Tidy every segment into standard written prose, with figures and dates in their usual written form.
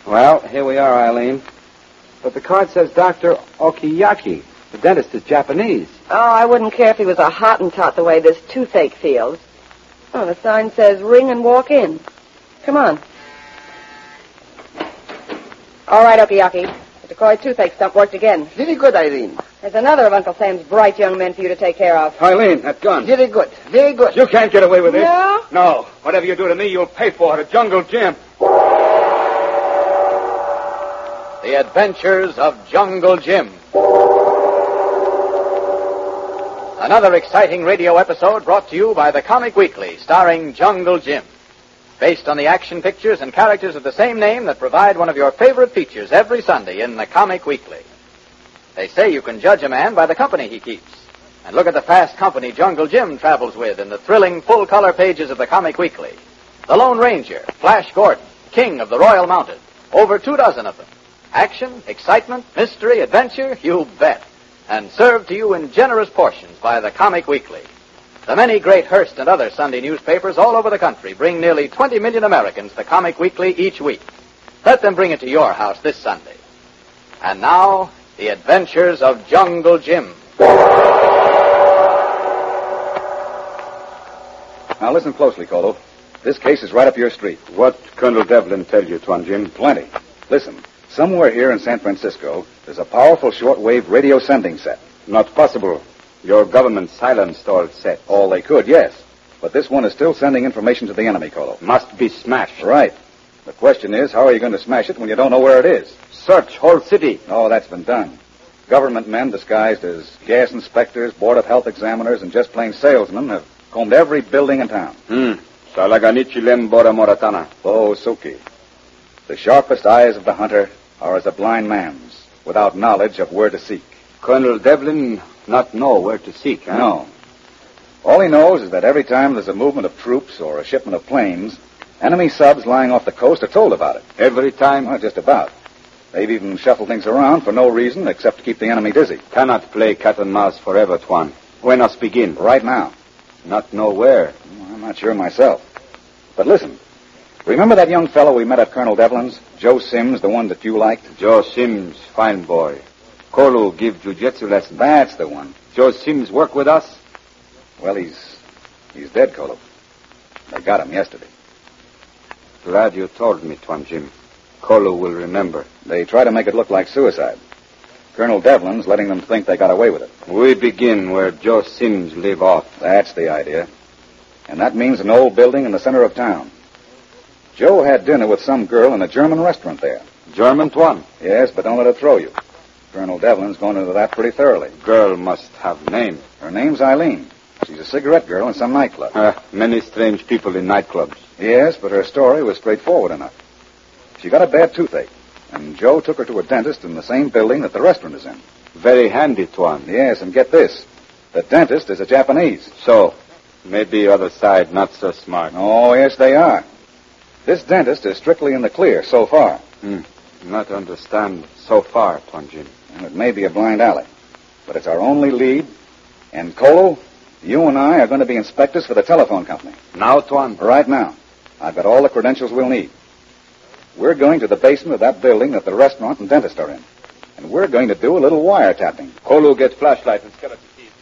Well, here we are, Eileen. But the card says Dr. Okiyaki. The dentist is Japanese. Oh, I wouldn't care if he was a Hottentot the way this toothache feels. Oh, the sign says ring and walk in. Come on. All right, Okiyaki. The DeCoy toothache stump worked again. Very good, Eileen. There's another of Uncle Sam's bright young men for you to take care of. Eileen, that gun. Very good. Very good. You can't get away with this. No? No. Whatever you do to me, you'll pay for it at Jungle Jim. The Adventures of Jungle Jim. Another exciting radio episode brought to you by the Comic Weekly, starring Jungle Jim. Based on the action pictures and characters of the same name that provide one of your favorite features every Sunday in the Comic Weekly. They say you can judge a man by the company he keeps. And look at the fast company Jungle Jim travels with in the thrilling full-color pages of the Comic Weekly. The Lone Ranger, Flash Gordon, King of the Royal Mounted. Over 24 of them. Action, excitement, mystery, adventure, you bet. And served to you in generous portions by the Comic Weekly. The many great Hearst and other Sunday newspapers all over the country bring nearly 20 million Americans the Comic Weekly each week. Let them bring it to your house this Sunday. And now, The Adventures of Jungle Jim. Now listen closely, Colo. This case is right up your street. What Colonel Devlin tell you, Tuan Jim? Plenty. Listen, somewhere here in San Francisco, there's a powerful shortwave radio sending set. Not possible. Your government silenced all sets. All they could, yes. But this one is still sending information to the enemy, Colo. Must be smashed. Right. The question is, how are you going to smash it when you don't know where it is? Search whole city. Oh, that's been done. Government men disguised as gas inspectors, Board of Health examiners, and just plain salesmen have combed every building in town. Salaganichilem Bora Moratana. Oh, Suki. The sharpest eyes of the hunter are as a blind man's, without knowledge of where to seek. Colonel Devlin not know where to seek, huh? No. All he knows is that every time there's a movement of troops or a shipment of planes, enemy subs lying off the coast are told about it. Every time? Well, just about. They've even shuffled things around for no reason except to keep the enemy dizzy. Cannot play cat and mouse forever, Tuan. When us begin? Right now. Not know where. Well, I'm not sure myself. But listen. Remember that young fellow we met at Colonel Devlin's? Joe Sims, the one that you liked? Joe Sims, fine boy. Kolu give jiu-jitsu lesson. That's the one. Joe Sims work with us? Well, he's dead, Kolo. They got him yesterday. Glad you told me, Tuan Jim. Kolu will remember. They try to make it look like suicide. Colonel Devlin's letting them think they got away with it. We begin where Joe Sims live off. That's the idea. And that means an old building in the center of town. Joe had dinner with some girl in a German restaurant there. German, Tuan? Yes, but don't let it throw you. Colonel Devlin's gone into that pretty thoroughly. Girl must have name. Her name's Eileen. She's a cigarette girl in some nightclub. Many strange people in nightclubs. Yes, but her story was straightforward enough. She got a bad toothache, and Joe took her to a dentist in the same building that the restaurant is in. Very handy, Tuan. Yes, and get this. The dentist is a Japanese. So, maybe other side not so smart. Oh, yes, they are. This dentist is strictly in the clear so far. Not understand so far, Tuan Jim. And it may be a blind alley, but it's our only lead. And Kolo, you and I are going to be inspectors for the telephone company. Now, Tuan? Right now. I've got all the credentials we'll need. We're going to the basement of that building that the restaurant and dentist are in. And we're going to do a little wiretapping. Kolu, get flashlight and skeleton keys.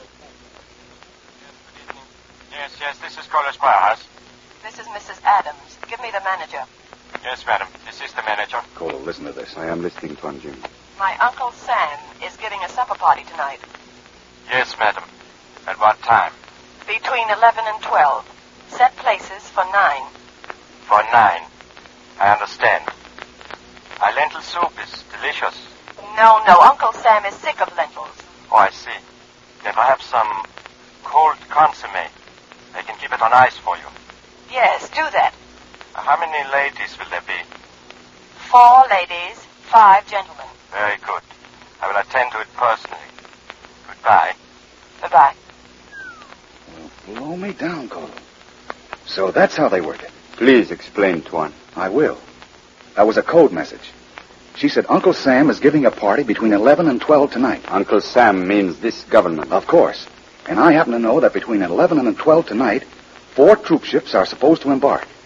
Yes, this is Cole's Firehouse. This is Mrs. Adams. Give me the manager. Yes, madam. This is the manager. Kolo, listen to this. I am listening, Tuan Jim. My Uncle Sam is giving a supper party tonight. Yes, madam. At what time? Between 11 and 12. Set places for 9. For 9. I understand. My lentil soup is delicious. No, Uncle Sam is sick of lentils. Oh, I see. Then perhaps some cold consomme. I can keep it on ice for you. Yes, do that. How many ladies will there be? 4 ladies, 5 gentlemen. Very good. I will attend to it personally. Goodbye. Goodbye. Blow me down, Kolo. So that's how they work it. Please explain, Tuan. I will. That was a code message. She said Uncle Sam is giving a party between 11 and 12 tonight. Uncle Sam means this government. Of course. And I happen to know that between 11 and 12 tonight, 4 troop ships are supposed to embark.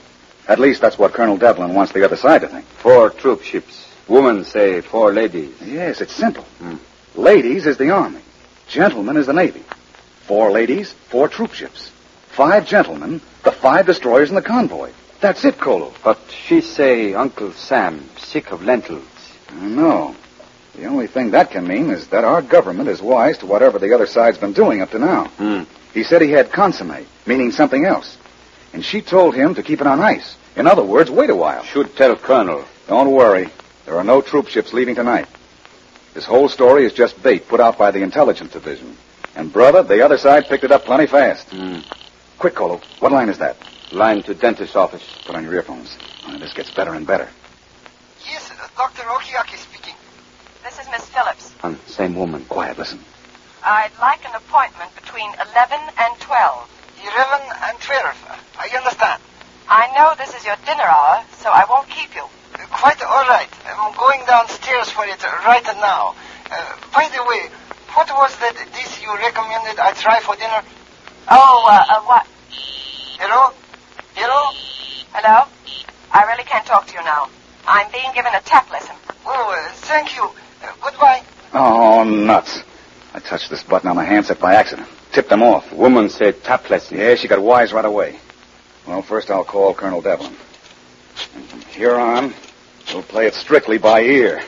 At least that's what Colonel Devlin wants the other side to think. 4 troop ships. Women say 4 ladies. Yes, it's simple. Ladies is the Army. Gentlemen is the Navy. 4 ladies, 4 troop ships. 5 gentlemen, the 5 destroyers in the convoy. That's it, Kolo. But she say Uncle Sam sick of lentils. No. The only thing that can mean is that our government is wise to whatever the other side's been doing up to now. He said he had consomme, meaning something else. And she told him to keep it on ice. In other words, wait a while. Should tell Colonel. Don't worry. There are no troop ships leaving tonight. This whole story is just bait put out by the intelligence division. And, brother, the other side picked it up plenty fast. Quick, Kolo. What line is that? Line to dentist's office. Put on your earphones. This gets better and better. Yes, Dr. Okiaki speaking. This is Miss Phillips. Same woman. Quiet, listen. I'd like an appointment between 11 and 12. 11 and 12. I understand. I know this is your dinner hour, so I won't keep you. Quite all right. I'm going downstairs for it right now. By the way, what was that dish you recommended I try for dinner? What? Hello? Hello? Hello? I really can't talk to you now. I'm being given a tap lesson. Oh, thank you. Goodbye. Oh, nuts. I touched this button on the handset by accident. Tipped them off. Woman said tap lesson. Yeah, she got wise right away. Well, first I'll call Colonel Devlin. And from here on, we'll play it strictly by ear.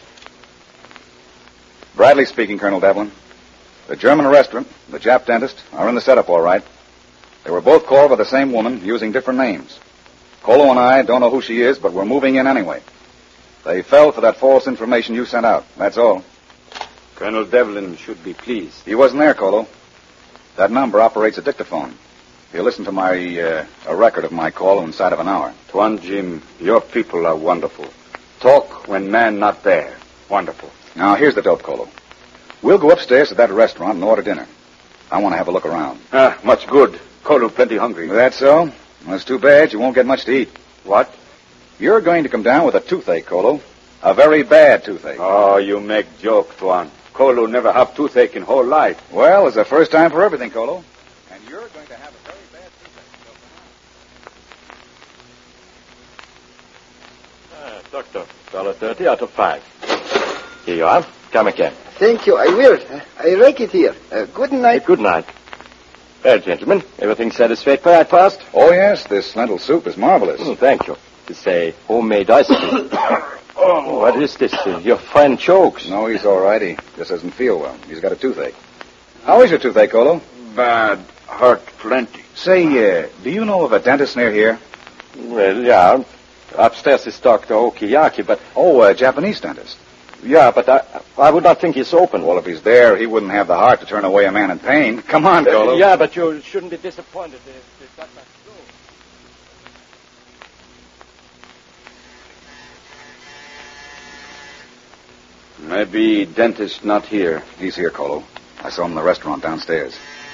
Bradley speaking, Colonel Devlin. The German restaurant, the Jap dentist, are in the setup all right. They were both called by the same woman, using different names. Kolo and I don't know who she is, but we're moving in anyway. They fell for that false information you sent out. That's all. Colonel Devlin should be pleased. He wasn't there, Kolo. That number operates a dictaphone. He'll listen to a record of my call inside of an hour. Tuan Jim, your people are wonderful. Talk when man not there. Wonderful. Now, here's the dope, Kolo. We'll go upstairs to that restaurant and order dinner. I want to have a look around. Much good. Kolo plenty hungry. That's so? Well, it's too bad you won't get much to eat. What? You're going to come down with a toothache, Kolo. A very bad toothache. Oh, you make joke, Tuan. Kolo never have toothache in whole life. Well, it's the first time for everything, Kolo. And you're going to have a very bad toothache. Doctor, $1.30 out of 5. Here you are. Come again. Thank you. I will. I like it here. Good night. Good night. Well, gentlemen, everything satisfactory at first? Oh, yes, this lentil soup is marvelous. Thank you. It's a homemade ice cream. What is this? Your friend chokes. No, he's all right. He just doesn't feel well. He's got a toothache. How is your toothache, Kolo? Bad. Hurt plenty. Say, do you know of a dentist near here? Well, yeah. Upstairs is Dr. Okiyaki, but... Oh, a Japanese dentist. Yeah, but I would not think he's open. Well, if he's there, he wouldn't have the heart to turn away a man in pain. Come on, Kolo. Yeah, but you shouldn't be disappointed if that's not true. Maybe dentist not here. He's here, Kolo. I saw him in the restaurant downstairs.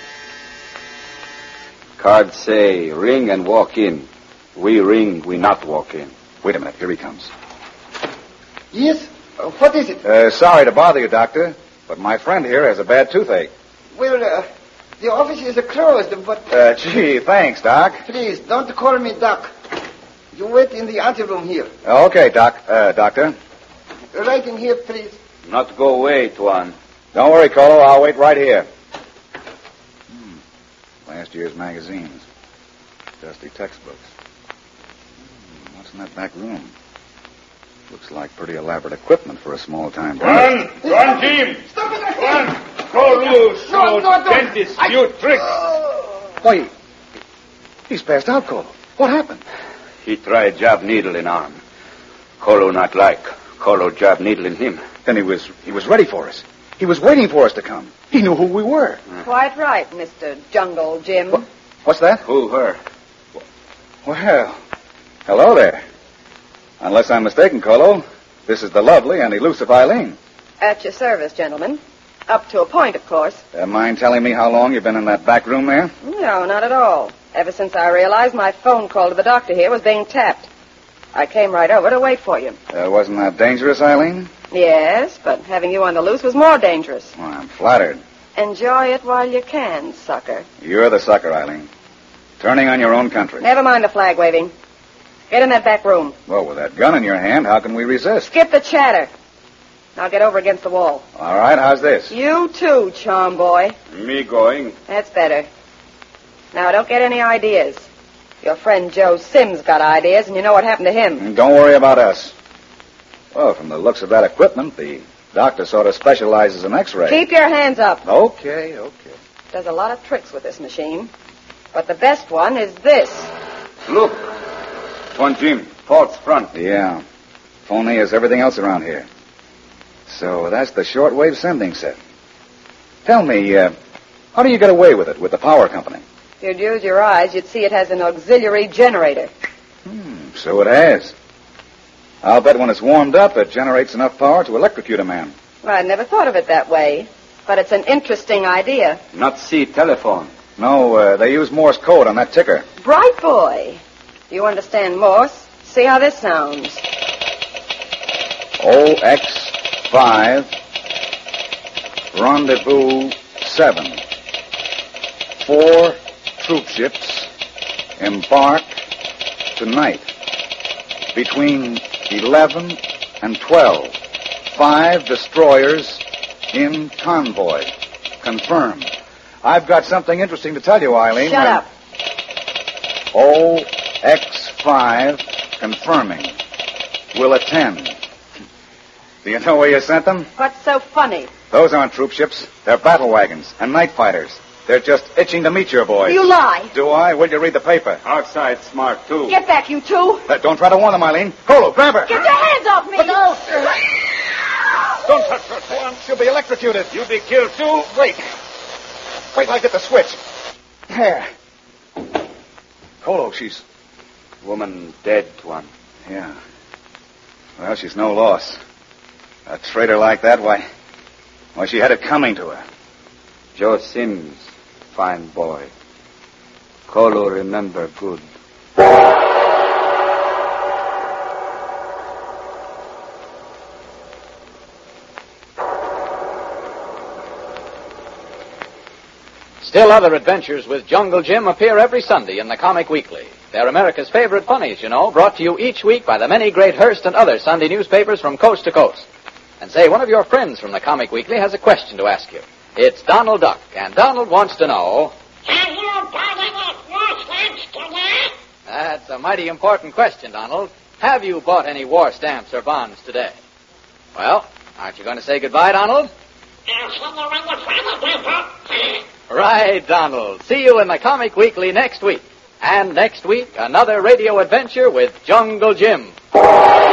Card say ring and walk in. We ring, we not walk in. Wait a minute. Here he comes. Yes? What is it? Sorry to bother you, Doctor, but my friend here has a bad toothache. Well, the office is closed, but... Gee, thanks, Doc. Please, don't call me Doc. You wait in the anteroom here. Okay, Doctor. Right in here, please. Not go away, Tuan. Don't worry, Kolo. I'll wait right here. Last year's magazines. Dusty textbooks. What's in that back room? Looks like pretty elaborate equipment for a small-time dentist. Run, Jim! Stop it! Run! Go loose, No, dentist, you trick! Why, he's passed out, Kolo. What happened? He tried jab needle in arm. Kolo not like. Kolo jab needle in him. Then he was ready for us. He was waiting for us to come. He knew who we were. Quite right, Mr. Jungle Jim. What's that? Who, her? Well, hello there. Unless I'm mistaken, Kolo, this is the lovely and elusive Eileen. At your service, gentlemen. Up to a point, of course. Mind telling me how long you've been in that back room there? No, not at all. Ever since I realized my phone call to the doctor here was being tapped. I came right over to wait for you. Wasn't that dangerous, Eileen? Yes, but having you on the loose was more dangerous. Well, I'm flattered. Enjoy it while you can, sucker. You're the sucker, Eileen. Turning on your own country. Never mind the flag waving. Get in that back room. Well, with that gun in your hand, how can we resist? Skip the chatter. Now get over against the wall. All right, how's this? You too, charm boy. Me going. That's better. Now, don't get any ideas. Your friend Joe Sims got ideas, and you know what happened to him. And don't worry about us. Well, from the looks of that equipment, the doctor sort of specializes in X-ray. Keep your hands up. Okay. Does a lot of tricks with this machine. But the best one is this. Look. One Jim. False front. Yeah. Phony as everything else around here. So that's the shortwave sending set. Tell me, how do you get away with it with the power company? If you'd use your eyes, you'd see it has an auxiliary generator. So it has. I'll bet when it's warmed up, it generates enough power to electrocute a man. Well, I never thought of it that way. But it's an interesting idea. Not see telephone. No, they use Morse code on that ticker. Bright boy. You understand Morse? See how this sounds. OX5, Rendezvous 7. 4 troop ships embark tonight between 11 and 12. 5 destroyers in convoy. Confirmed. I've got something interesting to tell you, Eileen. Shut up. OX5 confirming. Will attend. Do you know where you sent them? What's so funny? Those aren't troop ships. They're battle wagons and night fighters. They're just itching to meet your boys. You lie. Do I? Will you read the paper? Outside smart, too. Get back, you two. Don't try to warn them, Eileen. Colo, grab her. Get your hands off me. Look out! Don't touch her, Swan. She'll be electrocuted. You be killed, too? Wait till I get the switch. There. Colo, she's... Woman dead, Tuan. Yeah. Well, she's no loss. A traitor like that, why, she had it coming to her. Joe Sims, fine boy. Colo remember good. Still other adventures with Jungle Jim appear every Sunday in the Comic Weekly. They're America's favorite funnies, you know, brought to you each week by the many great Hearst and other Sunday newspapers from coast to coast. And say, one of your friends from the Comic Weekly has a question to ask you. It's Donald Duck, and Donald wants to know... Have you bought any war stamps today? That's a mighty important question, Donald. Have you bought any war stamps or bonds today? Well, aren't you going to say goodbye, Donald? I'll see you in the funny paper. Right, Donald. See you in the Comic Weekly next week. And next week, another radio adventure with Jungle Jim.